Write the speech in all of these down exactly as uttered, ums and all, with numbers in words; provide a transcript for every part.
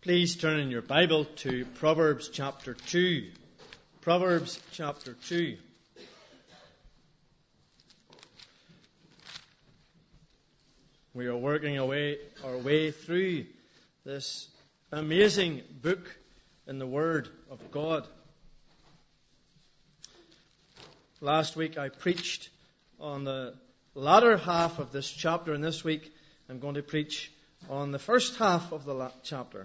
Please turn in your Bible to Proverbs chapter two. Proverbs chapter two. We are working away, our way through this amazing book in the Word of God. Last week I preached on the latter half of this chapter, and this week I'm going to preach on the first half of the chapter.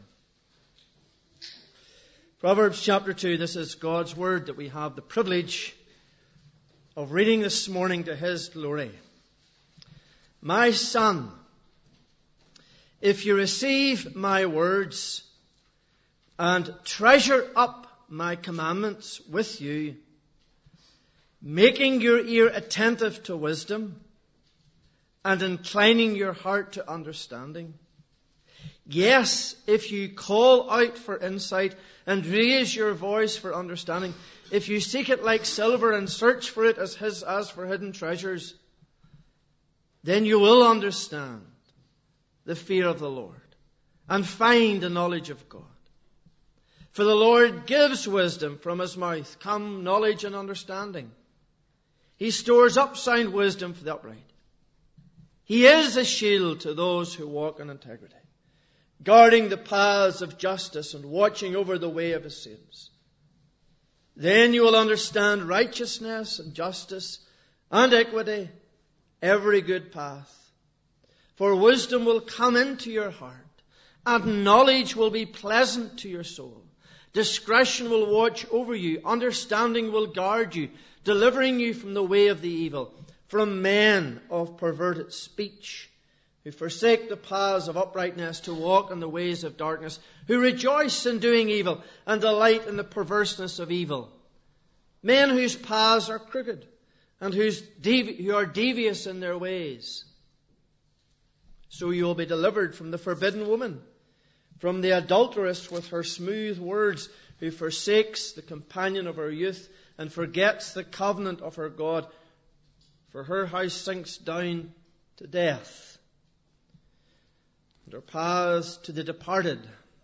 Proverbs chapter two, this is God's Word that we have the privilege of reading this morning to His glory. My son, if you receive my words and treasure up my commandments with you, making your ear attentive to wisdom and inclining your heart to understanding, yes, if you call out for insight and raise your voice for understanding, if you seek it like silver and search for it as his as for hidden treasures, then you will understand the fear of the Lord and find the knowledge of God. For the Lord gives wisdom, from His mouth come knowledge and understanding. He stores up sound wisdom for the upright. He is a shield to those who walk in integrity, guarding the paths of justice and watching over the way of His saints. Then you will understand righteousness and justice and equity, every good path. For wisdom will come into your heart, and knowledge will be pleasant to your soul. Discretion will watch over you, understanding will guard you, delivering you from the way of the evil, from men of perverted speech, who forsake the paths of uprightness to walk in the ways of darkness, who rejoice in doing evil and delight in the perverseness of evil. Men whose paths are crooked and whose devi- who are devious in their ways. So you will be delivered from the forbidden woman, from the adulteress with her smooth words, who forsakes the companion of her youth and forgets the covenant of her God, for her house sinks down to death, and her paths to the departed.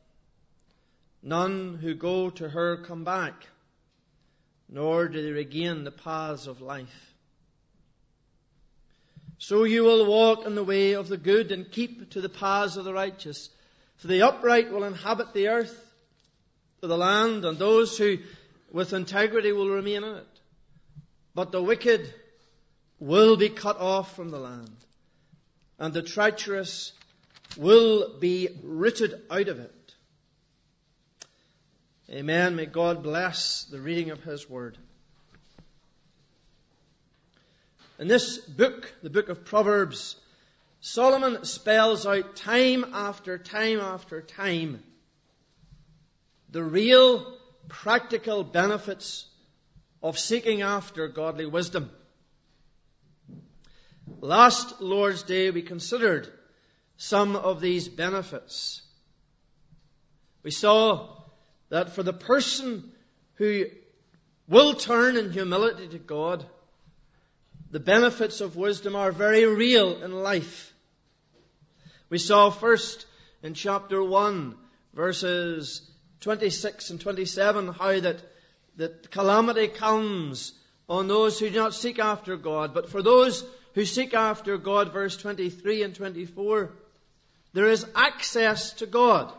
None who go to her come back, nor do they regain the paths of life. So you will walk in the way of the good and keep to the paths of the righteous. For the upright will inhabit the earth, for the land, and those who with integrity will remain in it. But the wicked will be cut off from the land, and the treacherous will be rooted out of it. Amen. May God bless the reading of His Word. In this book, the book of Proverbs, Solomon spells out time after time after time the real practical benefits of seeking after godly wisdom. Last Lord's Day we considered some of these benefits. We saw that for the person who will turn in humility to God, the benefits of wisdom are very real in life. We saw first in chapter one, verses twenty-six and twenty-seven, how that, that calamity comes on those who do not seek after God. But for those who seek after God, verse twenty-three and twenty-four, there is access to God.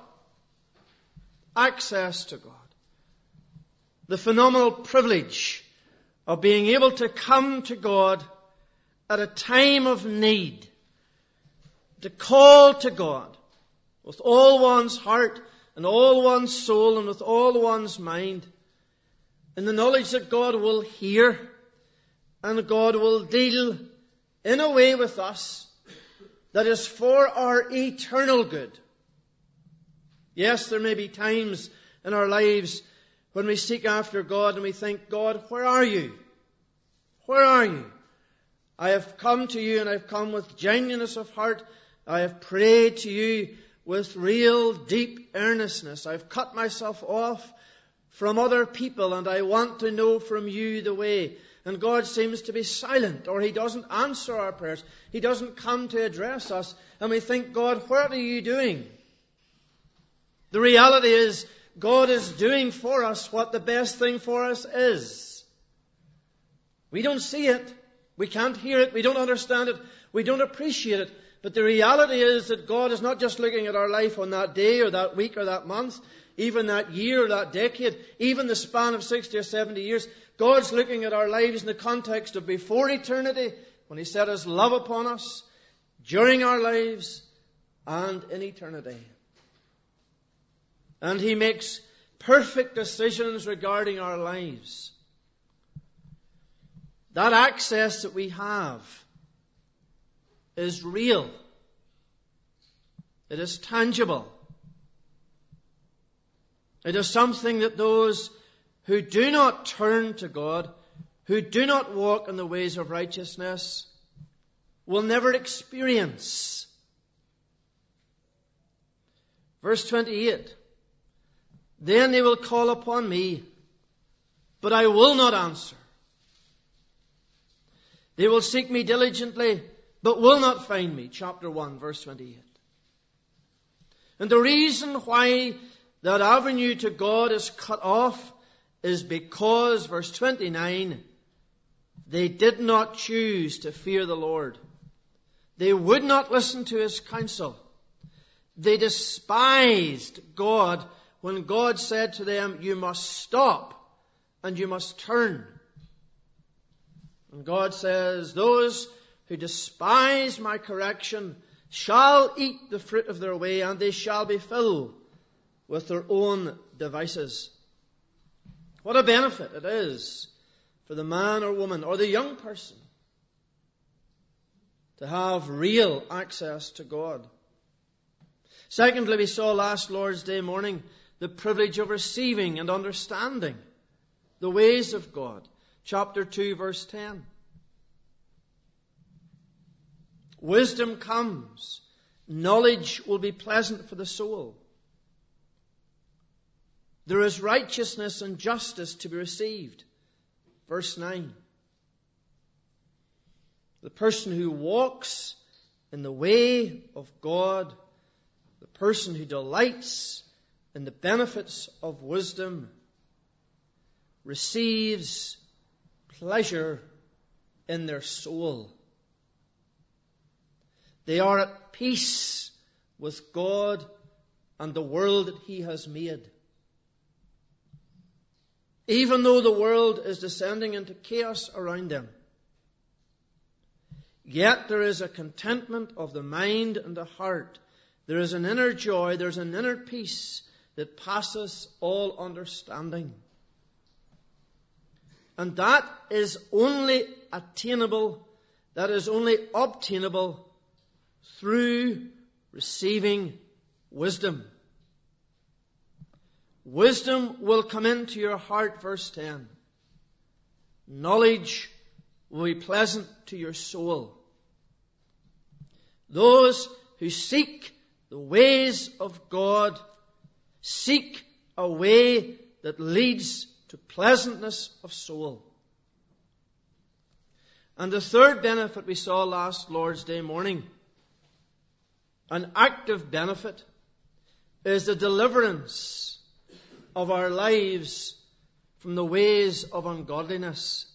Access to God. The phenomenal privilege of being able to come to God at a time of need, to call to God with all one's heart and all one's soul and with all one's mind, in the knowledge that God will hear and God will deal in a way with us that is for our eternal good. Yes, there may be times in our lives when we seek after God and we think, God, where are you? Where are you? I have come to you and I have come with genuineness of heart. I have prayed to you with real deep earnestness. I've cut myself off from other people and I want to know from you the way. And God seems to be silent, or He doesn't answer our prayers. He doesn't come to address us. And we think, God, what are you doing? The reality is God is doing for us what the best thing for us is. We don't see it. We can't hear it. We don't understand it. We don't appreciate it. But the reality is that God is not just looking at our life on that day or that week or that month, even that year or that decade, even the span of sixty or seventy years. God's looking at our lives in the context of before eternity, when He set His love upon us, during our lives, and in eternity. And He makes perfect decisions regarding our lives. That access that we have is real. It is tangible. It is something that those who do not turn to God, who do not walk in the ways of righteousness, will never experience. Verse twenty-eight. Then they will call upon me, but I will not answer. They will seek me diligently, but will not find me. Chapter one, verse twenty-eight. And the reason why that avenue to God is cut off is because, verse twenty-nine, they did not choose to fear the Lord. They would not listen to His counsel. They despised God when God said to them, you must stop and you must turn. And God says, those who despise my correction shall eat the fruit of their way, and they shall be filled with their own devices. What a benefit it is for the man or woman or the young person to have real access to God. Secondly, we saw last Lord's Day morning the privilege of receiving and understanding the ways of God. Chapter two, verse ten. Wisdom comes. Knowledge will be pleasant for the soul. There is righteousness and justice to be received. Verse nine. The person who walks in the way of God, the person who delights in the benefits of wisdom, receives pleasure in their soul. They are at peace with God and the world that He has made. Even though the world is descending into chaos around them, yet there is a contentment of the mind and the heart. There is an inner joy, there is an inner peace that passes all understanding. And that is only attainable, that is only obtainable through receiving wisdom. Wisdom will come into your heart, verse ten. Knowledge will be pleasant to your soul. Those who seek the ways of God seek a way that leads to pleasantness of soul. And the third benefit we saw last Lord's Day morning, an active benefit, is the deliverance of our lives from the ways of ungodliness.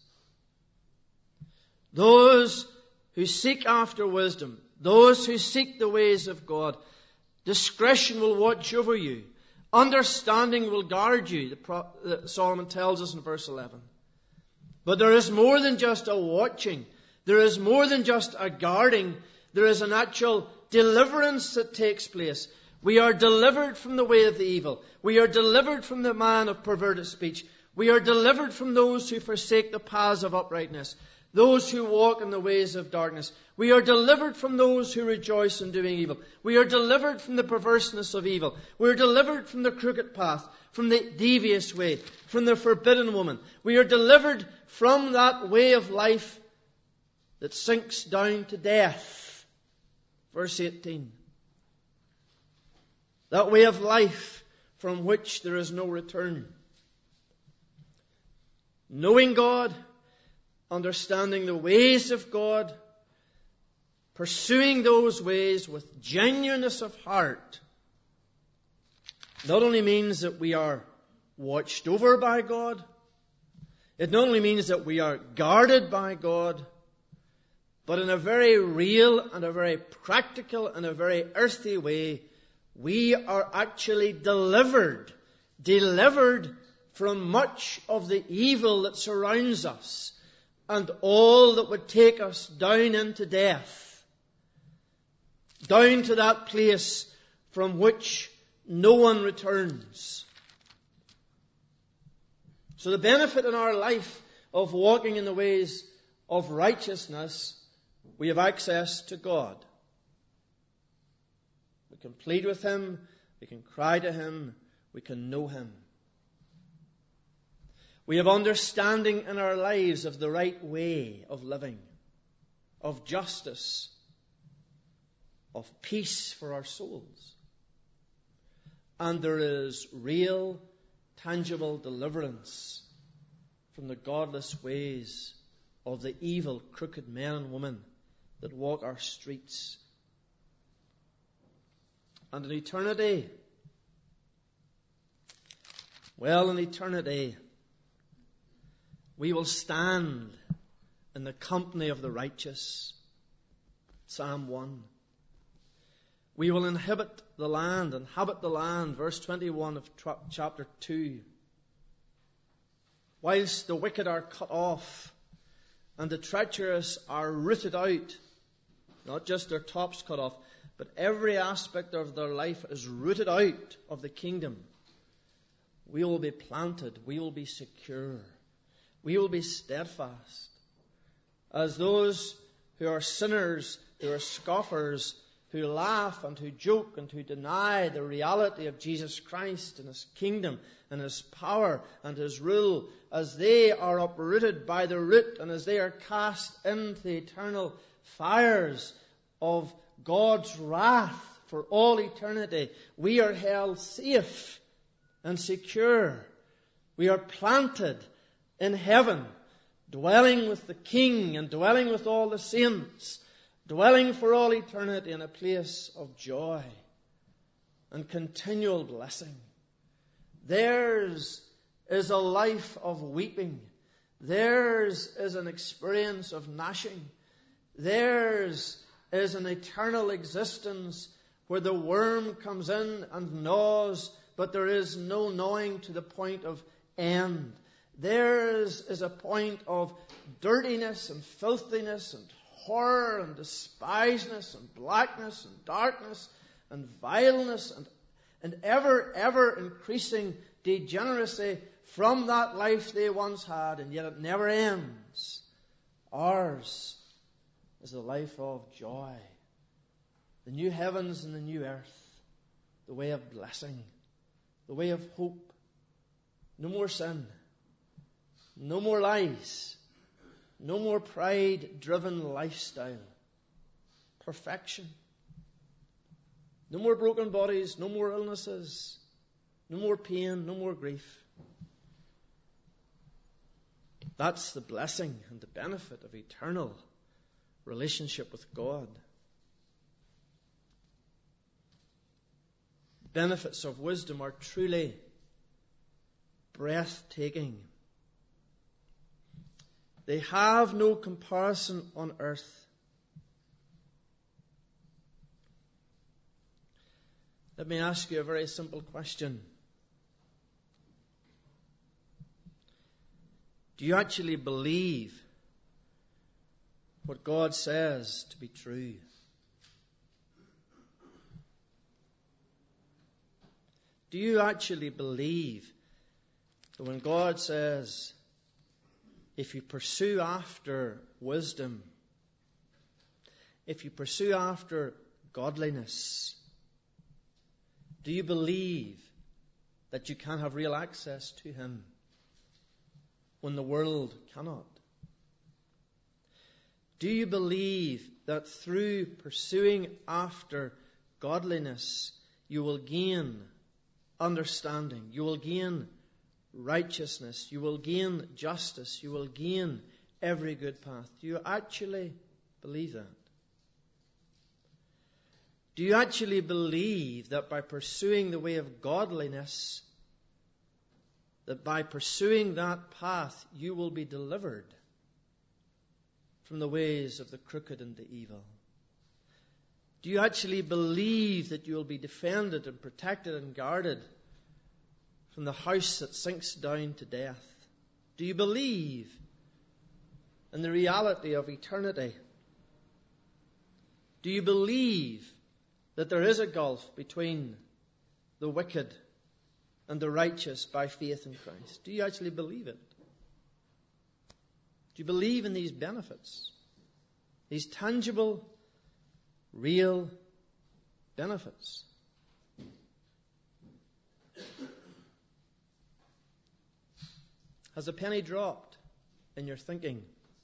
Those who seek after wisdom, those who seek the ways of God, discretion will watch over you. Understanding will guard you, the Pro- uh, Solomon tells us in verse eleven. But there is more than just a watching. There is more than just a guarding. There is an actual deliverance that takes place. We are delivered from the way of the evil. We are delivered from the man of perverted speech. We are delivered from those who forsake the paths of uprightness, those who walk in the ways of darkness. We are delivered from those who rejoice in doing evil. We are delivered from the perverseness of evil. We are delivered from the crooked path, from the devious way, from the forbidden woman. We are delivered from that way of life that sinks down to death. Verse eighteen. That way of life from which there is no return. Knowing God, understanding the ways of God, pursuing those ways with genuineness of heart, not only means that we are watched over by God, it not only means that we are guarded by God, but in a very real and a very practical and a very earthy way, we are actually delivered, delivered from much of the evil that surrounds us and all that would take us down into death, down to that place from which no one returns. So the benefit in our life of walking in the ways of righteousness, we have access to God. We can plead with Him, we can cry to Him, we can know Him. We have understanding in our lives of the right way of living, of justice, of peace for our souls. And there is real, tangible deliverance from the godless ways of the evil, crooked men and women that walk our streets. And in eternity, well, in eternity, we will stand in the company of the righteous. Psalm one. We will inhabit the land, inhabit the land, verse twenty-one of chapter two. Whilst the wicked are cut off and the treacherous are rooted out, not just their tops cut off, but every aspect of their life is rooted out of the kingdom, we will be planted, we will be secure, we will be steadfast. As those who are sinners, who are scoffers, who laugh and who joke and who deny the reality of Jesus Christ and His kingdom and His power and His rule, as they are uprooted by the root and as they are cast into the eternal fires of God's wrath for all eternity, we are held safe and secure. We are planted in heaven, dwelling with the King and dwelling with all the saints, dwelling for all eternity in a place of joy and continual blessing. Theirs is a life of weeping. Theirs is an experience of gnashing. Theirs is an eternal existence where the worm comes in and gnaws, but there is no gnawing to the point of end. Theirs is a point of dirtiness and filthiness and horror and despiseness and blackness and darkness and vileness and, and ever, ever increasing degeneracy from that life they once had, and yet it never ends. Ours is a life of joy. The new heavens and the new earth, the way of blessing, the way of hope. No more sin, no more lies, no more pride-driven lifestyle. Perfection. No more broken bodies, no more illnesses, no more pain, no more grief. That's the blessing and the benefit of eternal relationship with God. Benefits of wisdom are truly breathtaking. They have no comparison on earth. Let me ask you a very simple question. Do you actually believe what God says to be true? Do you actually believe that when God says, if you pursue after wisdom, if you pursue after godliness, do you believe that you can have real access to Him when the world cannot? Do you believe that through pursuing after godliness, you will gain understanding, you will gain righteousness, you will gain justice, you will gain every good path? Do you actually believe that? Do you actually believe that by pursuing the way of godliness, that by pursuing that path, you will be delivered from the ways of the crooked and the evil? Do you actually believe that you will be defended and protected and guarded from the house that sinks down to death? Do you believe in the reality of eternity? Do you believe that there is a gulf between the wicked and the righteous by faith in Christ? Do you actually believe it? Do you believe in these benefits? These tangible, real benefits? Has a penny dropped in your thinking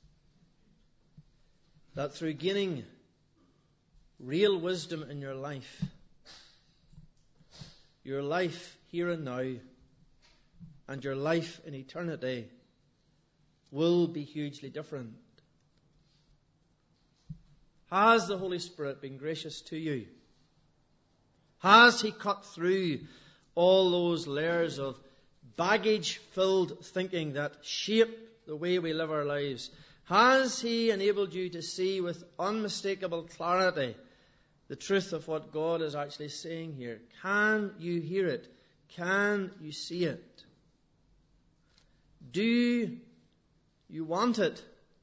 that through gaining real wisdom in your life, your life here and now and your life in eternity will be hugely different? Has the Holy Spirit been gracious to you? Has He cut through all those layers of baggage-filled thinking that shape the way we live our lives? Has He enabled you to see with unmistakable clarity the truth of what God is actually saying here? Can you hear it? Can you see it? Do you want it?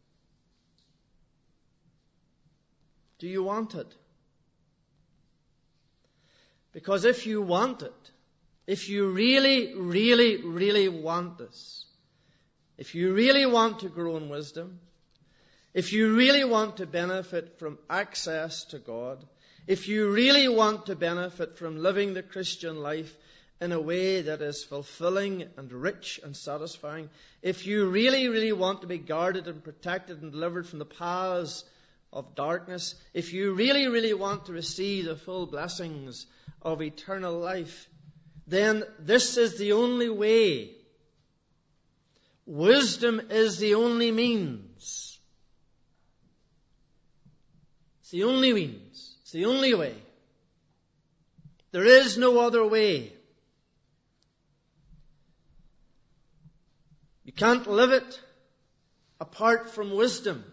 Do you want it? Because if you want it, if you really, really, really want this, if you really want to grow in wisdom, if you really want to benefit from access to God, if you really want to benefit from living the Christian life in a way that is fulfilling and rich and satisfying, if you really, really want to be guarded and protected and delivered from the paths of darkness, if you really, really want to receive the full blessings of eternal life, then this is the only way. Wisdom is the only means. It's the only means. It's the only way. There is no other way. You can't live it apart from wisdom.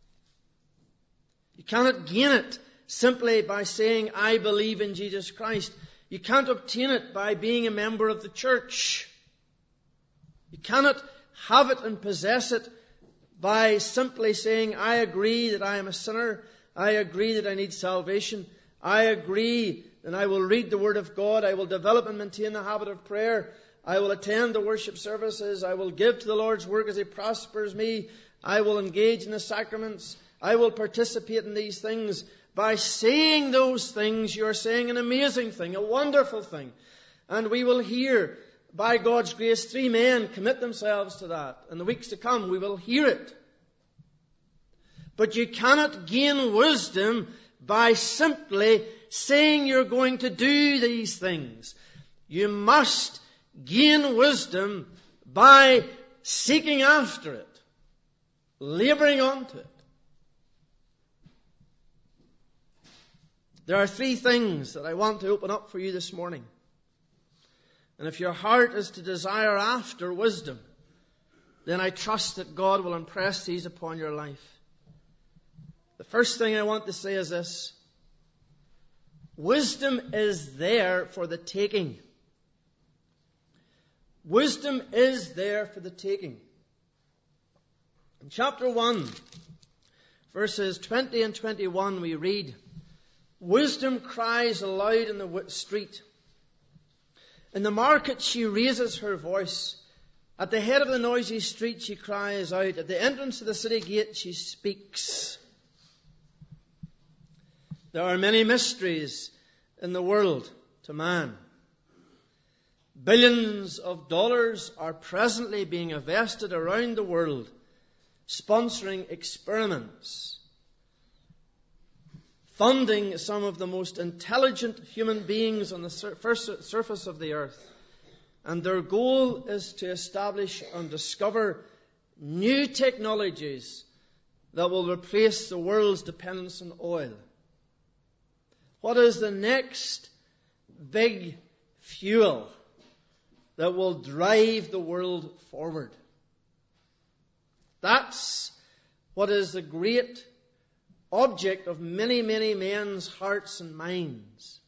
You cannot gain it simply by saying, I believe in Jesus Christ. You can't obtain it by being a member of the church. You cannot have it and possess it by simply saying, I agree that I am a sinner. I agree that I need salvation. I agree that I will read the Word of God. I will develop and maintain the habit of prayer. I will attend the worship services. I will give to the Lord's work as He prospers me. I will engage in the sacraments. I will participate in these things. By saying those things, you are saying an amazing thing, a wonderful thing. And we will hear, by God's grace, three men commit themselves to that. In the weeks to come, we will hear it. But you cannot gain wisdom by simply saying you're going to do these things. You must gain wisdom by seeking after it, laboring onto it. There are three things that I want to open up for you this morning. And if your heart is to desire after wisdom, then I trust that God will impress these upon your life. The first thing I want to say is this. Wisdom is there for the taking. Wisdom is there for the taking. In chapter one, verses twenty and twenty-one, we read, Wisdom cries aloud in the street. In the market she raises her voice. At the head of the noisy street she cries out. At the entrance to the city gate she speaks. There are many mysteries in the world to man. Billions of dollars are presently being invested around the world, sponsoring experiments, funding some of the most intelligent human beings on the sur- first surface of the earth. And their goal is to establish and discover new technologies that will replace the world's dependence on oil. What is the next big fuel that will drive the world forward? That's what is the great object of many, many men's hearts and minds.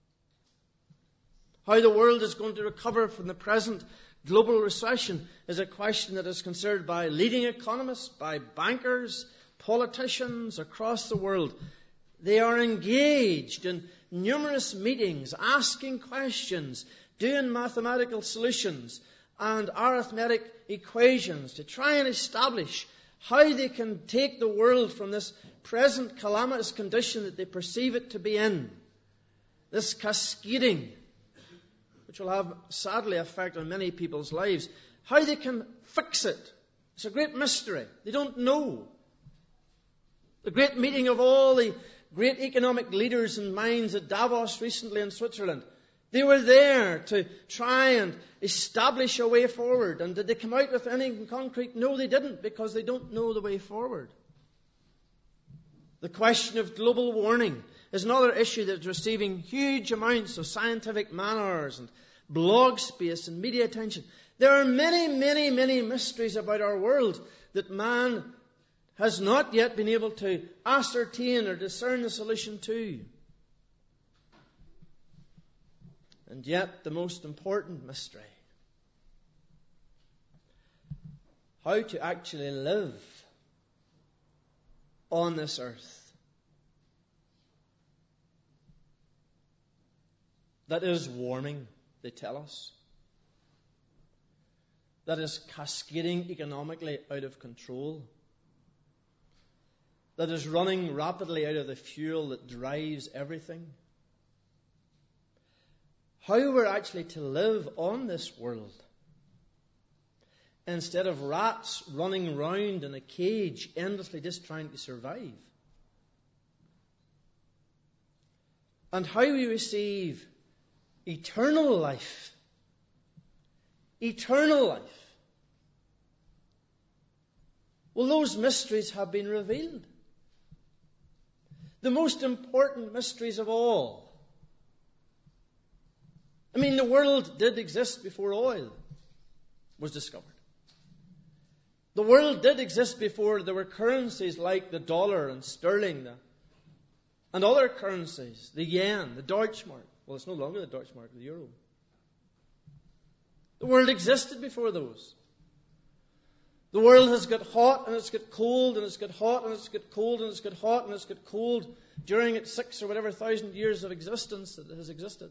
How the world is going to recover from the present global recession is a question that is considered by leading economists, by bankers, politicians across the world. They are engaged in numerous meetings, asking questions, doing mathematical solutions and arithmetic equations to try and establish how they can take the world from this present calamitous condition that they perceive it to be in, this cascading, which will have sadly effect on many people's lives, how they can fix it. It's a great mystery. They don't know. The great meeting of all the great economic leaders and minds at Davos recently in Switzerland, they were there to try and establish a way forward. And did they come out with anything concrete? No, they didn't, because they don't know the way forward. The question of global warming is another issue that's receiving huge amounts of scientific man-hours and blog space and media attention. There are many, many, many mysteries about our world that man has not yet been able to ascertain or discern the solution to. And yet, the most important mystery, how to actually live on this earth that is warming, they tell us, that is cascading economically out of control, that is running rapidly out of the fuel that drives everything. How we're actually to live on this world instead of rats running round in a cage endlessly just trying to survive. And how we receive eternal life. Eternal life. Well, those mysteries have been revealed. The most important mysteries of all. I mean, the world did exist before oil was discovered. The world did exist before there were currencies like the dollar and sterling and other currencies, the yen, the Deutschmark. Well, it's no longer the Deutschmark, the euro. The world existed before those. The world has got hot and it's got cold and it's got hot and it's got cold and it's got hot and it's got cold during its six or whatever thousand years of existence that it has existed.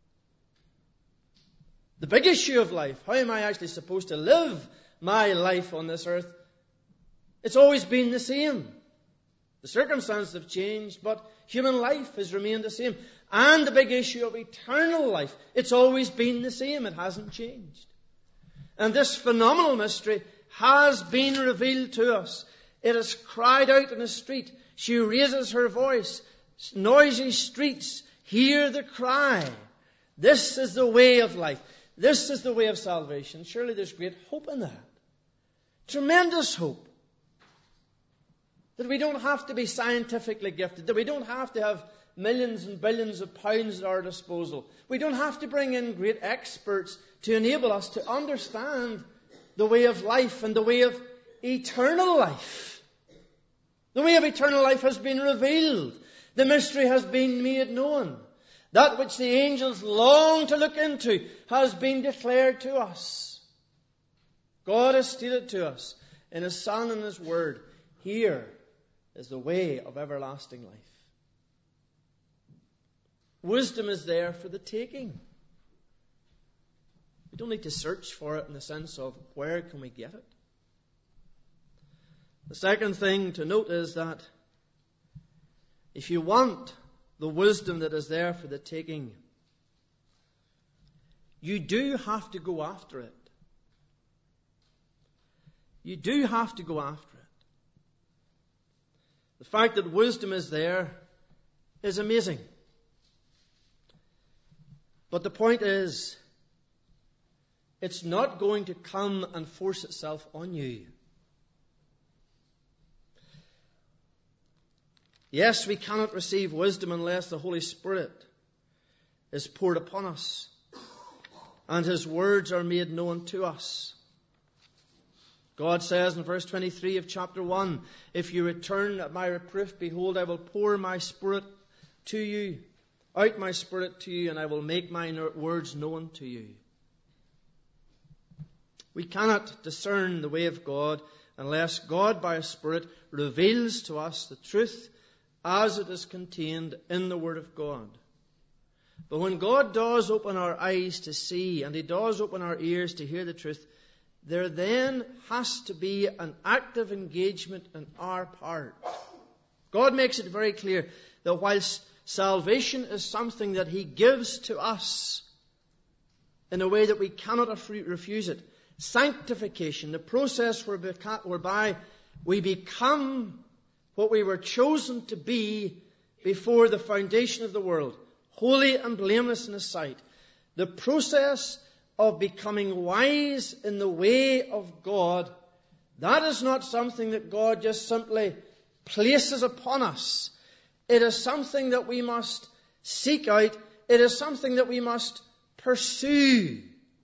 The big issue of life, how am I actually supposed to live my life on this earth? It's always been the same. The circumstances have changed, but human life has remained the same. And the big issue of eternal life, it's always been the same. It hasn't changed. And this phenomenal mystery has been revealed to us. It is cried out in the street. She raises her voice. Noisy streets, hear the cry. This is the way of life. This is the way of salvation. Surely there's great hope in that. Tremendous hope. That we don't have to be scientifically gifted. That we don't have to have millions and billions of pounds at our disposal. We don't have to bring in great experts to enable us to understand the way of life and the way of eternal life. The way of eternal life has been revealed. The mystery has been made known. That which the angels long to look into has been declared to us. God has stated to us in His Son and His Word, here is the way of everlasting life. Wisdom is there for the taking. We don't need to search for it in the sense of where can we get it. The second thing to note is that if you want the wisdom that is there for the taking, you do have to go after it. You do have to go after it. The fact that wisdom is there is amazing. But the point is, it's not going to come and force itself on you. Yes, we cannot receive wisdom unless the Holy Spirit is poured upon us and His words are made known to us. God says in verse twenty-three of chapter one, if you return at my reproof, behold, I will pour my Spirit to you, out my Spirit to you, and I will make my words known to you. We cannot discern the way of God unless God by His Spirit reveals to us the truth as it is contained in the Word of God. But when God does open our eyes to see, and He does open our ears to hear the truth, there then has to be an active engagement on our part. God makes it very clear that whilst salvation is something that He gives to us in a way that we cannot refuse it, sanctification, the process whereby we become what we were chosen to be before the foundation of the world, holy and blameless in His sight. The process of becoming wise in the way of God, that is not something that God just simply places upon us. It is something that we must seek out. It is something that we must pursue.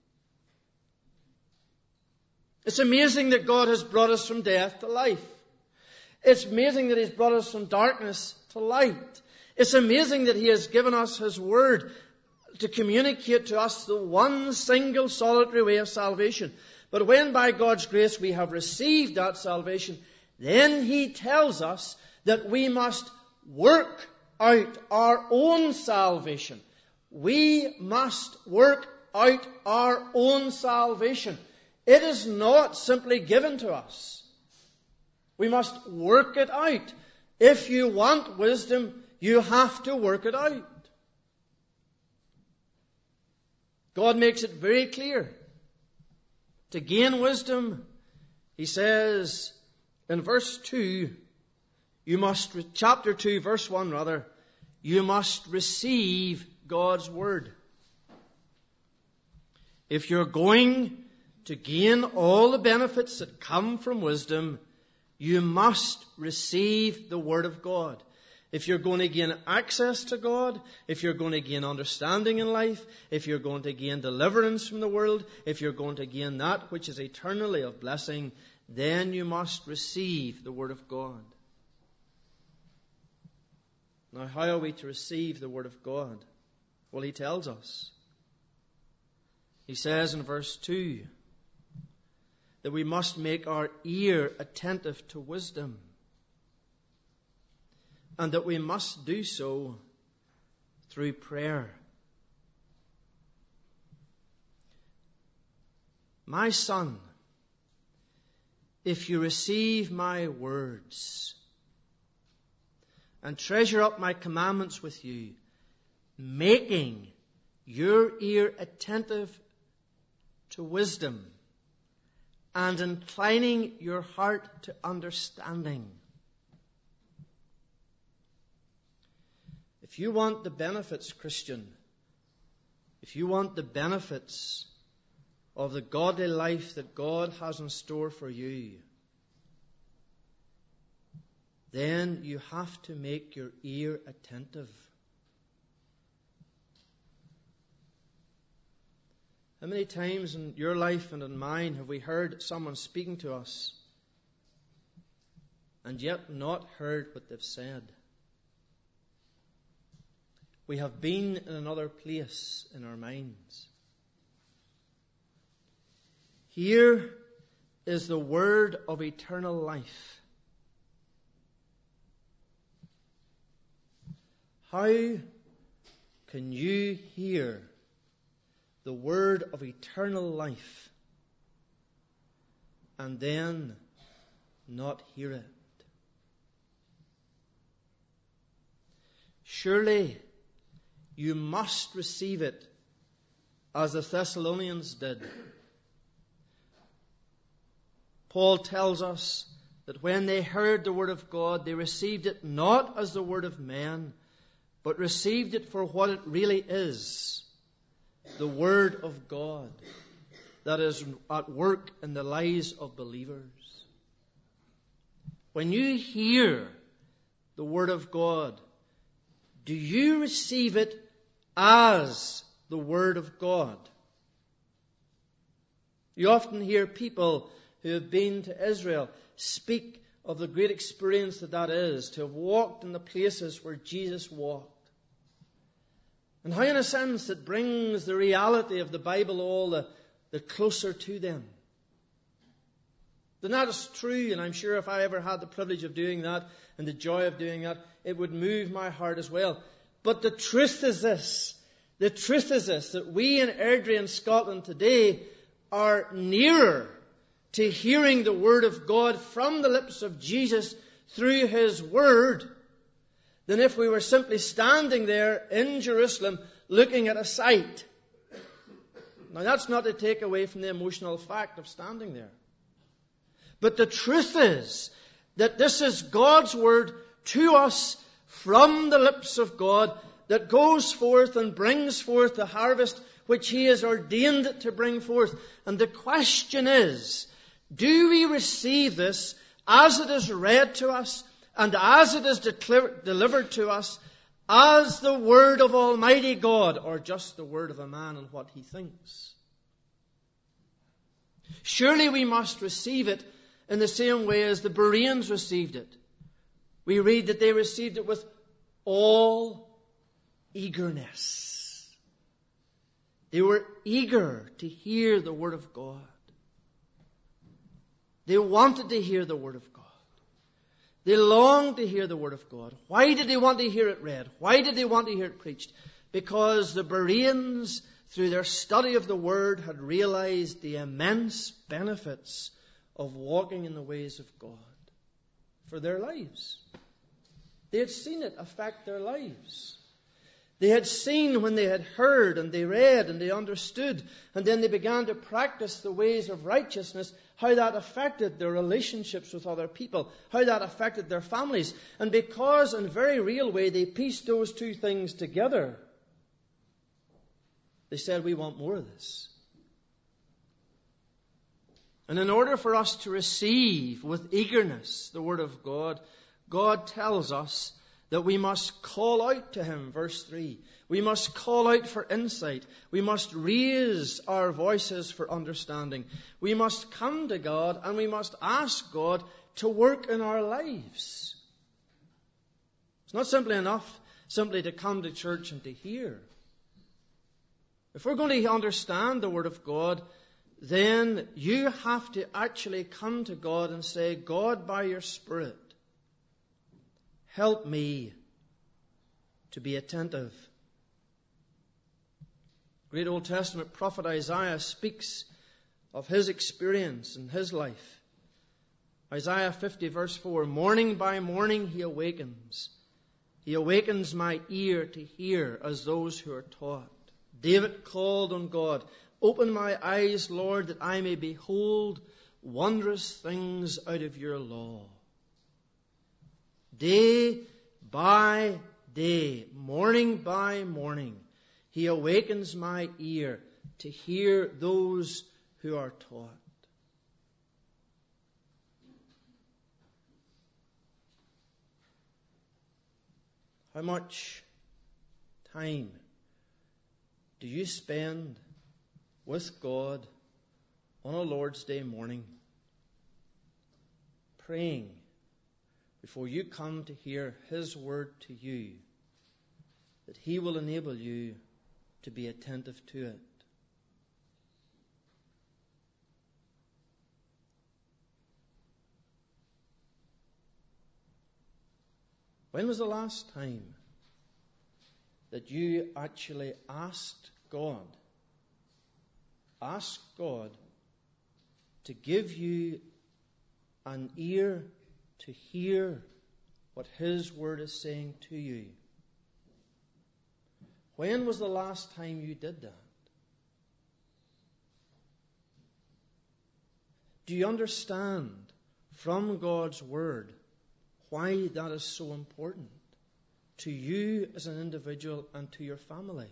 It's amazing that God has brought us from death to life. It's amazing that He's brought us from darkness to light. It's amazing that He has given us His Word to communicate to us the one single solitary way of salvation. But when by God's grace we have received that salvation, then He tells us that we must work out our own salvation. We must work out our own salvation. It is not simply given to us. We must work it out. If you want wisdom, you have to work it out. God makes it very clear. To gain wisdom, He says in verse two, you must, chapter two, verse one rather, you must receive God's Word. If you're going to gain all the benefits that come from wisdom, you must receive the Word of God. If you're going to gain access to God, if you're going to gain understanding in life, if you're going to gain deliverance from the world, if you're going to gain that which is eternally of blessing, then you must receive the Word of God. Now, how are we to receive the Word of God? Well, He tells us. He says in verse two that we must make our ear attentive to wisdom, and that we must do so through prayer. My son, if you receive my words and treasure up my commandments with you, making your ear attentive to wisdom and inclining your heart to understanding. If you want the benefits, Christian, if you want the benefits of the godly life that God has in store for you, then you have to make your ear attentive. How many times in your life and in mine have we heard someone speaking to us and yet not heard what they've said? We have been in another place in our minds. Here is the word of eternal life. How can you hear the word of eternal life and then not hear it? Surely you must receive it as the Thessalonians did. Paul tells us that when they heard the word of God, they received it not as the word of man, but received it for what it really is, the word of God that is at work in the lives of believers. When you hear the Word of God, do you receive it as the Word of God? You often hear people who have been to Israel speak of the great experience that that is, to have walked in the places where Jesus walked. And how, in a sense, it brings the reality of the Bible all the, the closer to them. And that is true, and I'm sure if I ever had the privilege of doing that and the joy of doing that, it would move my heart as well. But the truth is this, the truth is this, that we in Airdrie in Scotland today are nearer to hearing the Word of God from the lips of Jesus through His Word than if we were simply standing there in Jerusalem looking at a sight. Now that's not to take away from the emotional fact of standing there. But the truth is that this is God's Word to us from the lips of God that goes forth and brings forth the harvest which He has ordained it to bring forth. And the question is, do we receive this as it is read to us and as it is declar- delivered to us as the Word of Almighty God, or just the word of a man and what he thinks? Surely we must receive it in the same way as the Bereans received it. We read that they received it with all eagerness. They were eager to hear the Word of God. They wanted to hear the Word of God. They longed to hear the Word of God. Why did they want to hear it read? Why did they want to hear it preached? Because the Bereans, through their study of the Word, had realized the immense benefits of walking in the ways of God for their lives. They had seen it affect their lives. They had seen when they had heard and they read and they understood, and then they began to practice the ways of righteousness, how that affected their relationships with other people, how that affected their families. And because in a very real way they pieced those two things together, they said, we want more of this. And in order for us to receive with eagerness the Word of God, God tells us that we must call out to Him, verse three. We must call out for insight. We must raise our voices for understanding. We must come to God and we must ask God to work in our lives. It's not simply enough simply to come to church and to hear. If we're going to understand the Word of God, then you have to actually come to God and say, God, by your Spirit, help me to be attentive. Great Old Testament prophet Isaiah speaks of his experience in his life. Isaiah fifty verse four, morning by morning He awakens. He awakens my ear to hear as those who are taught. David called on God, open my eyes, Lord, that I may behold wondrous things out of your law. Day by day, morning by morning, He awakens my ear to hear those who are taught. How much time do you spend with God on a Lord's Day morning, praying before you come to hear His Word to you, that He will enable you to be attentive to it? When was the last time that you actually asked God, asked God to give you an ear to hear what His Word is saying to you? When was the last time you did that? Do you understand from God's Word why that is so important to you as an individual and to your family?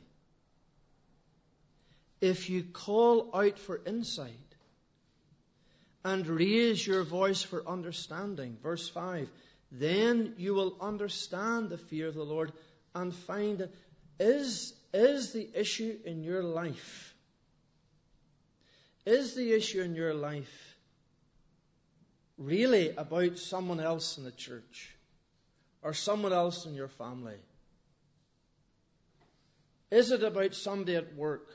If you call out for insight and raise your voice for understanding, verse five, then you will understand the fear of the Lord and find that is, is the issue in your life, is the issue in your life really about someone else in the church or someone else in your family? Is it about somebody at work?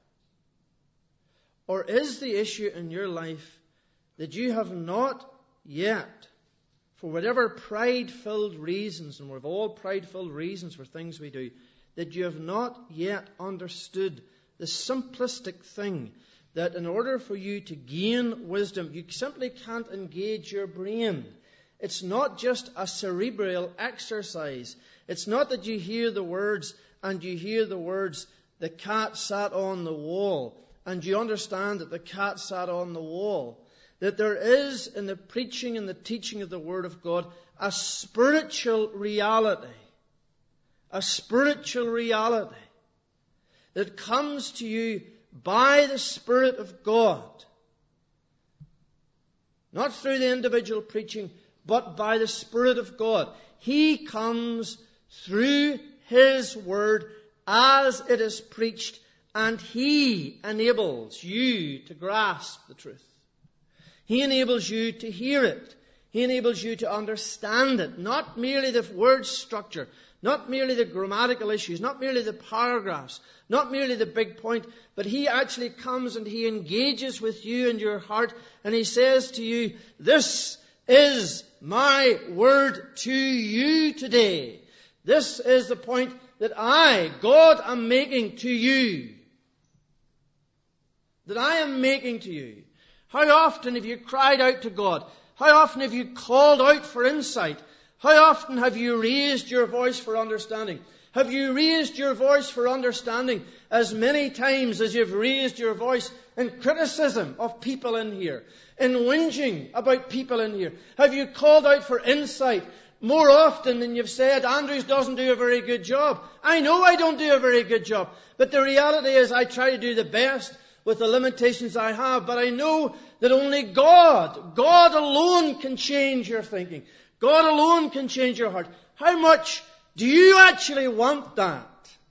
Or is the issue in your life that you have not yet, for whatever pride-filled reasons, and we have all pride-filled reasons for things we do, that you have not yet understood the simplistic thing that in order for you to gain wisdom, you simply can't engage your brain. It's not just a cerebral exercise. It's not that you hear the words and you hear the words, the cat sat on the wall, and you understand that the cat sat on the wall. That there is in the preaching and the teaching of the Word of God a spiritual reality. A spiritual reality that comes to you by the Spirit of God. Not through the individual preaching, but by the Spirit of God. He comes through His Word as it is preached, and He enables you to grasp the truth. He enables you to hear it. He enables you to understand it. Not merely the word structure, not merely the grammatical issues, not merely the paragraphs, not merely the big point, but He actually comes and He engages with you in your heart, and He says to you, this is my word to you today. This is the point that I, God, am making to you. That I am making to you. How often have you cried out to God? How often have you called out for insight? How often have you raised your voice for understanding? Have you raised your voice for understanding as many times as you've raised your voice in criticism of people in here, in whinging about people in here? Have you called out for insight more often than you've said, Andrews doesn't do a very good job? I know I don't do a very good job, but the reality is I try to do the best with the limitations I have, but I know that only God, God alone can change your thinking. God alone can change your heart. How much do you actually want that?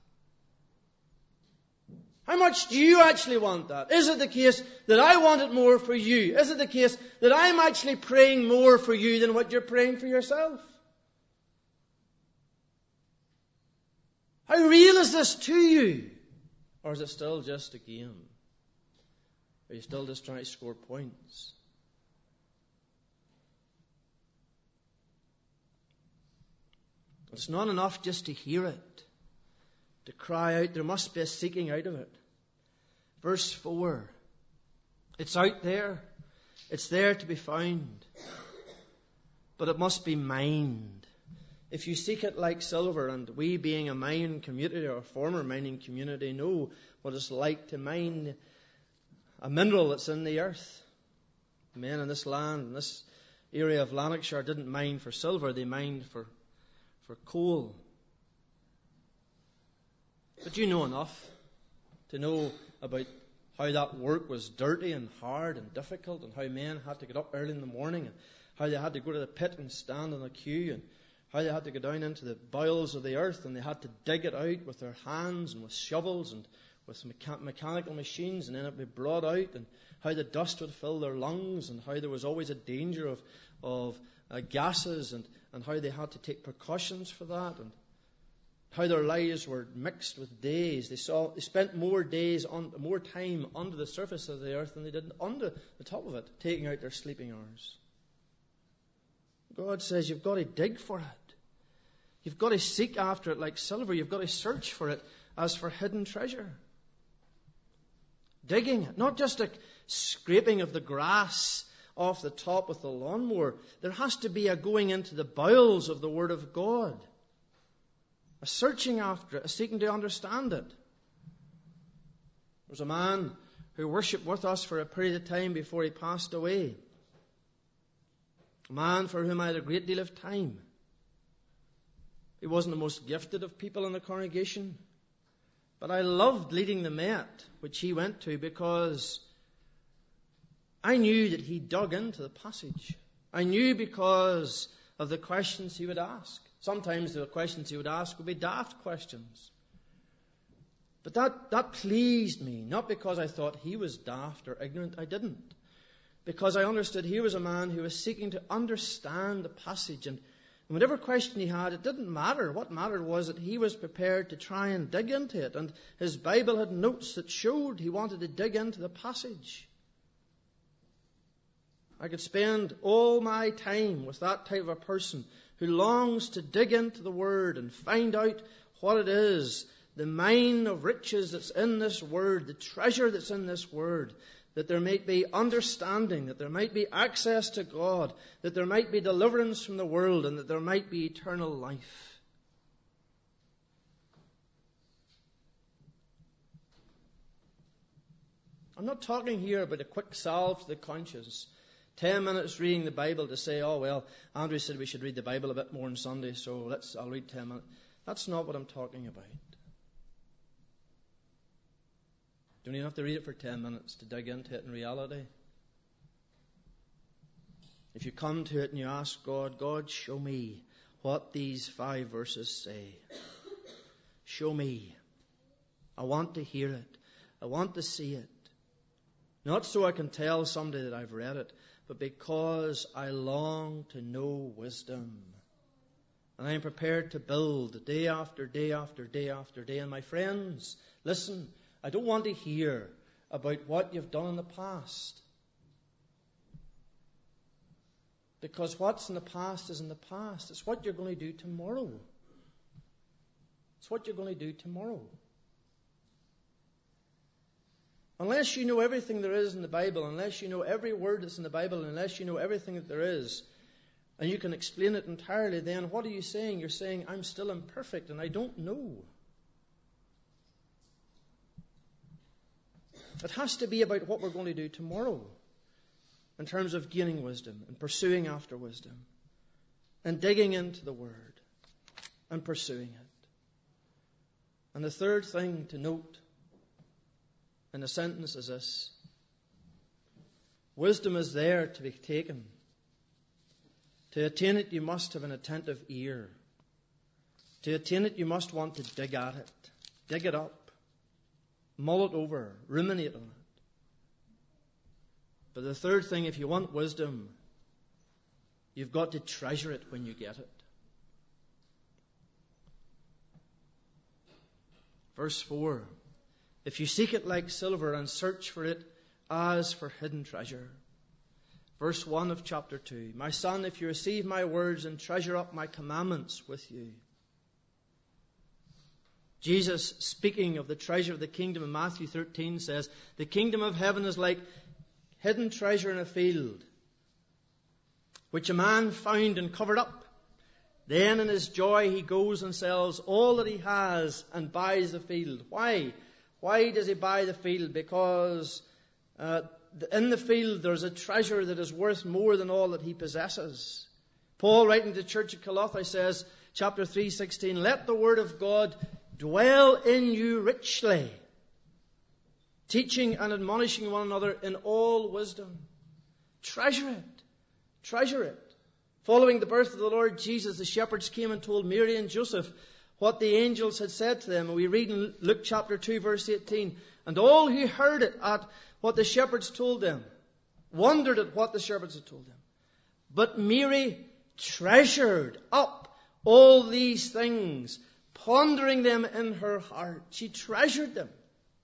How much do you actually want that? Is it the case that I want it more for you? Is it the case that I'm actually praying more for you than what you're praying for yourself? How real is this to you? Or is it still just a game? Are you still just trying to score points? It's not enough just to hear it, to cry out. There must be a seeking out of it. Verse four. It's out there. It's there to be found. But it must be mined. If you seek it like silver, and we being a mining community or a former mining community know what it's like to mine a mineral that's in the earth. Men in this land, in this area of Lanarkshire, didn't mine for silver, they mined for, for coal. But you know enough to know about how that work was dirty and hard and difficult, and how men had to get up early in the morning, and how they had to go to the pit and stand in a queue, and how they had to go down into the bowels of the earth, and they had to dig it out with their hands and with shovels and with mecha- mechanical machines, and then it would be brought out, and how the dust would fill their lungs, and how there was always a danger of, of uh, gases, and, and how they had to take precautions for that, and how their lives were mixed with days. They saw they spent more days on more time under the surface of the earth than they did under the top of it, taking out their sleeping hours. God says you've got to dig for it. You've got to seek after it like silver. You've got to search for it as for hidden treasure. Digging it, not just a scraping of the grass off the top with the lawnmower. There has to be a going into the bowels of the Word of God. A searching after it, a seeking to understand it. There was a man who worshipped with us for a period of time before he passed away. A man for whom I had a great deal of time. He wasn't the most gifted of people in the congregation, but I loved leading the Met, which he went to, because I knew that he dug into the passage. I knew because of the questions he would ask. Sometimes the questions he would ask would be daft questions. But that, that pleased me, not because I thought he was daft or ignorant. I didn't. Because I understood he was a man who was seeking to understand the passage. And whatever question he had, it didn't matter. What mattered was that he was prepared to try and dig into it. And his Bible had notes that showed he wanted to dig into the passage. I could spend all my time with that type of a person who longs to dig into the Word and find out what it is, the mine of riches that's in this Word, the treasure that's in this Word, that there might be understanding, that there might be access to God, that there might be deliverance from the world, and that there might be eternal life. I'm not talking here about a quick salve to the conscience. Ten minutes reading the Bible to say, oh, well, Andrew said we should read the Bible a bit more on Sunday, so let's, I'll read ten minutes. That's not what I'm talking about. Don't even have to read it for ten minutes to dig into it in reality. If you come to it and you ask God, God, show me what these five verses say. Show me. I want to hear it. I want to see it. Not so I can tell someday that I've read it, but because I long to know wisdom. And I am prepared to build day after day after day after day. And my friends, listen, I don't want to hear about what you've done in the past. Because what's in the past is in the past. It's what you're going to do tomorrow. It's what you're going to do tomorrow. Unless you know everything there is in the Bible, unless you know every word that's in the Bible, unless you know everything that there is, and you can explain it entirely, then what are you saying? You're saying, I'm still imperfect and I don't know. It has to be about what we're going to do tomorrow in terms of gaining wisdom and pursuing after wisdom and digging into the Word and pursuing it. And the third thing to note in the sentence is this. Wisdom is there to be taken. To attain it, you must have an attentive ear. To attain it, you must want to dig at it. Dig it up. Mull it over. Ruminate on it. But the third thing, if you want wisdom, you've got to treasure it when you get it. Verse four. If you seek it like silver and search for it as for hidden treasure. Verse one of chapter two. My son, if you receive my words and treasure up my commandments with you. Jesus, speaking of the treasure of the kingdom in Matthew thirteen, says, the kingdom of heaven is like hidden treasure in a field, which a man found and covered up. Then in his joy he goes and sells all that he has and buys the field. Why? Why does he buy the field? Because uh, in the field there's a treasure that is worth more than all that he possesses. Paul, writing to the church at Colossae, says, chapter three sixteen, let the word of God dwell in you richly, teaching and admonishing one another in all wisdom. Treasure it. Treasure it. Following the birth of the Lord Jesus, the shepherds came and told Mary and Joseph what the angels had said to them. And we read in Luke chapter two, verse eighteen, and all who heard it at what the shepherds told them wondered at what the shepherds had told them. But Mary treasured up all these things, pondering them in her heart. She treasured them.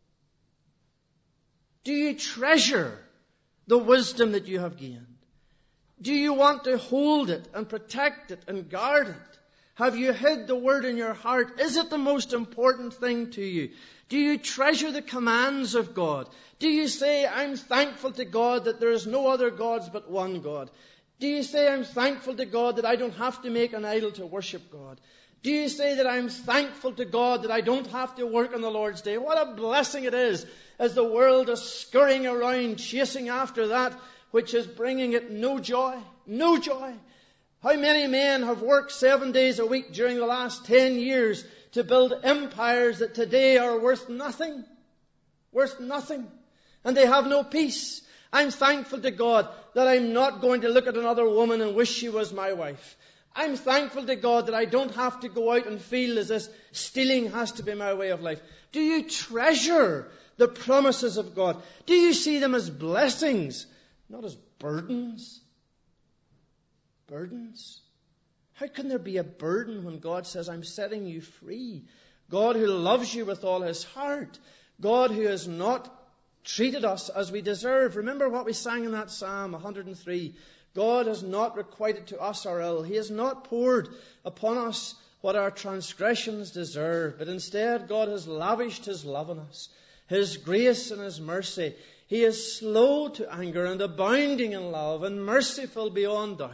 Do you treasure the wisdom that you have gained? Do you want to hold it and protect it and guard it? Have you hid the word in your heart? Is it the most important thing to you? Do you treasure the commands of God? Do you say, I'm thankful to God that there is no other gods but one God? Do you say, I'm thankful to God that I don't have to make an idol to worship God? Do you say that I'm thankful to God that I don't have to work on the Lord's day? What a blessing it is as the world is scurrying around chasing after that which is bringing it no joy. No joy. How many men have worked seven days a week during the last ten years to build empires that today are worth nothing? Worth nothing. And they have no peace. I'm thankful to God that I'm not going to look at another woman and wish she was my wife. I'm thankful to God that I don't have to go out and feel as this stealing has to be my way of life. Do you treasure the promises of God? Do you see them as blessings, not as burdens? Burdens? How can there be a burden when God says, I'm setting you free? God who loves you with all his heart. God who has not treated us as we deserve. Remember what we sang in that Psalm one hundred three. God has not requited to us our ill. He has not poured upon us what our transgressions deserve. But instead, God has lavished his love on us, his grace and his mercy. He is slow to anger and abounding in love and merciful beyond doubt.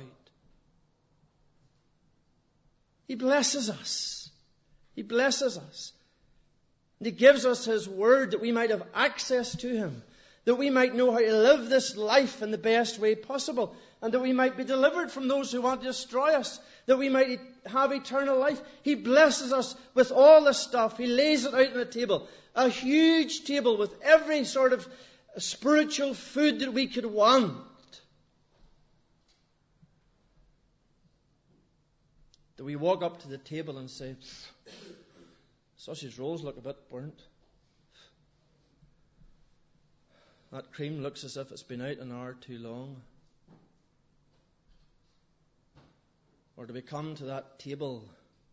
He blesses us. He blesses us. And he gives us his word that we might have access to him, that we might know how to live this life in the best way possible, and that we might be delivered from those who want to destroy us, that we might have eternal life. He blesses us with all this stuff. He lays it out on the table, a huge table with every sort of spiritual food that we could want. Do we walk up to the table and say, sausage rolls look a bit burnt. That cream looks as if it's been out an hour too long. Or do we come to that table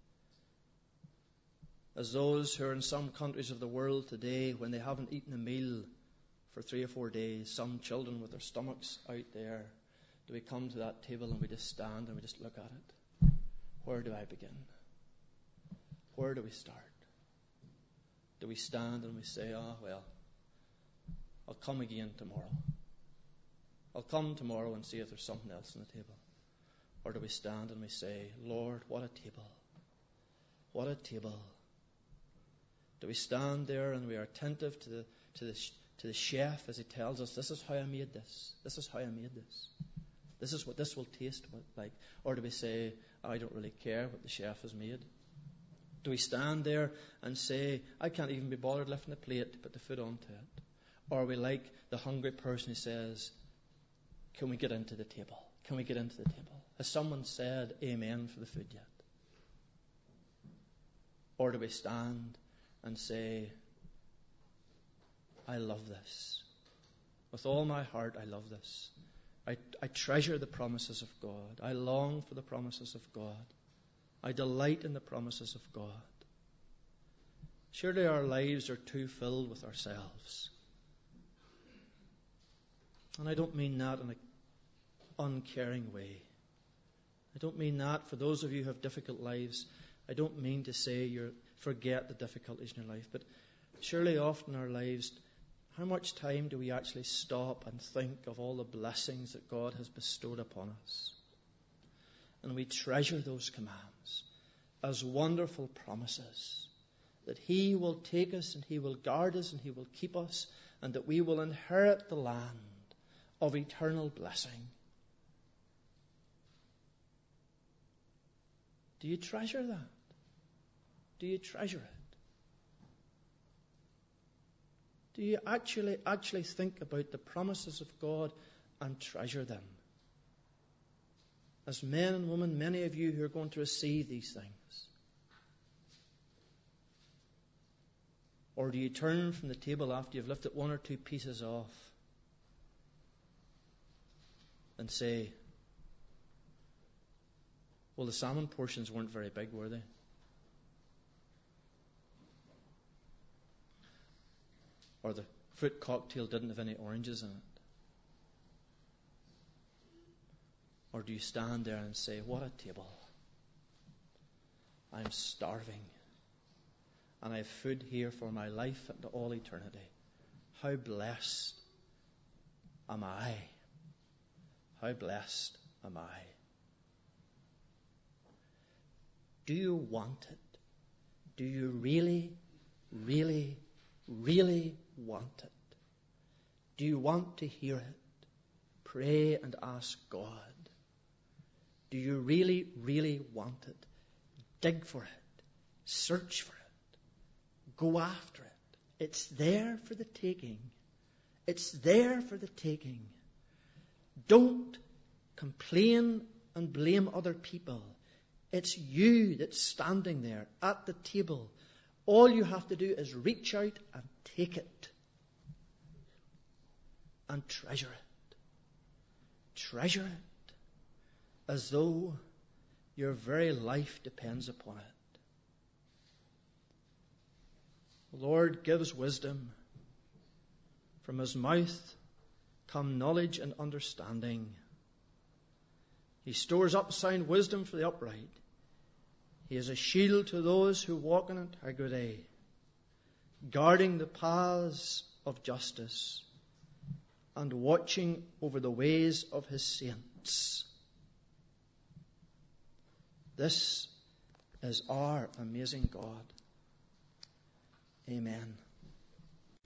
as those who are in some countries of the world today, when they haven't eaten a meal for three or four days, some children with their stomachs out there, do we come to that table and we just stand and we just look at it? Where do I begin? Where do we start? Do we stand and we say, oh, well, I'll come again tomorrow. I'll come tomorrow and see if there's something else on the table. Or do we stand and we say, Lord, what a table. What a table. Do we stand there and we are attentive to the, to the, to the chef as he tells us, this is how I made this. This is how I made this. This is what this will taste like. Or do we say, I don't really care what the chef has made? Do we stand there and say, I can't even be bothered lifting the plate to put the food onto it? Or are we like the hungry person who says, can we get into the table? Can we get into the table? Has someone said amen for the food yet? Or do we stand and say, I love this. With all my heart, I love this. I, I treasure the promises of God. I long for the promises of God. I delight in the promises of God. Surely our lives are too filled with ourselves. And I don't mean that in an uncaring way. I don't mean that for those of you who have difficult lives. I don't mean to say you forget the difficulties in your life. But surely often in our lives, how much time do we actually stop and think of all the blessings that God has bestowed upon us? And we treasure those commands as wonderful promises that he will take us and he will guard us and he will keep us, and that we will inherit the land of eternal blessing. Do you treasure that? Do you treasure it? Do you actually, actually think about the promises of God and treasure them? As men and women, many of you who are going to receive these things. Or do you turn from the table after you've lifted one or two pieces off and say, well, the salmon portions weren't very big, were they? Or the fruit cocktail didn't have any oranges in it? Or do you stand there and say, what a table. I'm starving. And I have food here for my life and to all eternity. How blessed am I? How blessed am I? Do you want it? Do you really, really, really want it? Do you want to hear it? Pray and ask God. Do you really, really want it? Dig for it. Search for it. Go after it. It's there for the taking. It's there for the taking. Don't complain and blame other people. It's you that's standing there at the table. All you have to do is reach out and take it. And treasure it. Treasure it. As though your very life depends upon it. The Lord gives wisdom. From his mouth come knowledge and understanding. He stores up sound wisdom for the upright. He is a shield to those who walk in integrity, guarding the paths of justice and watching over the ways of his saints. This is our amazing God. Amen.